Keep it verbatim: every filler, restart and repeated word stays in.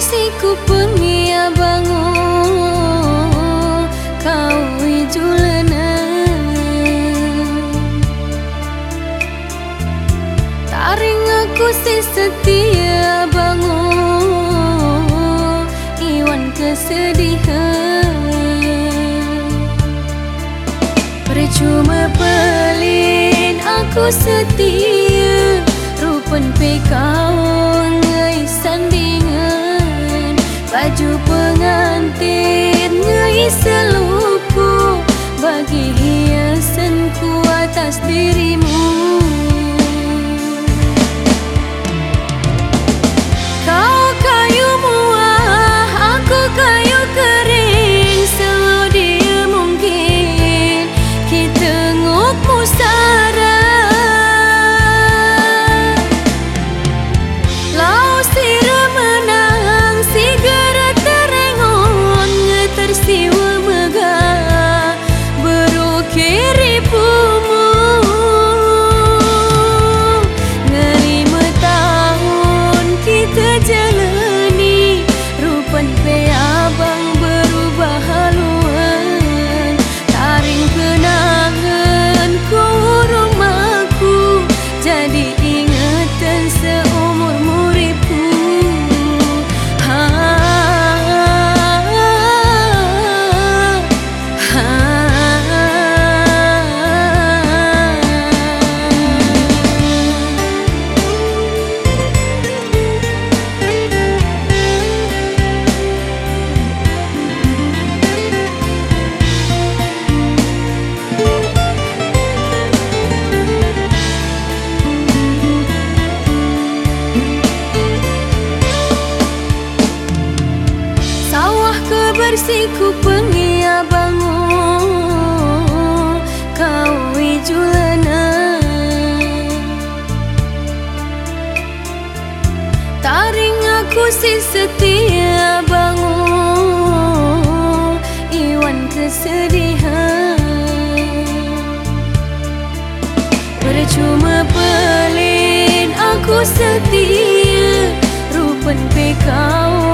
bersiku pengia bangun kau ijulana taring aku si setia bangun iwan kesedihan percuma pelin aku setia rupan pe kau ngai sandingan baju pengantin ngai seluku bagi hiasanku atas dirimu. Kau kayu buah, aku kayu kering, selalu dia mungkin kita nguk musara. Lau sira menang, sigara terengon, ngetersiwa megah, berukir ribumu. Ngelima tahun kita jalani, rupan pe abang berubah haluan. Taring kenangan ku rumahku, jadi ingatan seumur muripku. Ha, ha, sawah kebersiku pengia bangun kau ijulana taring aku si setia bangun iwan kesedihan percuma pelin aku setia rupan pe kau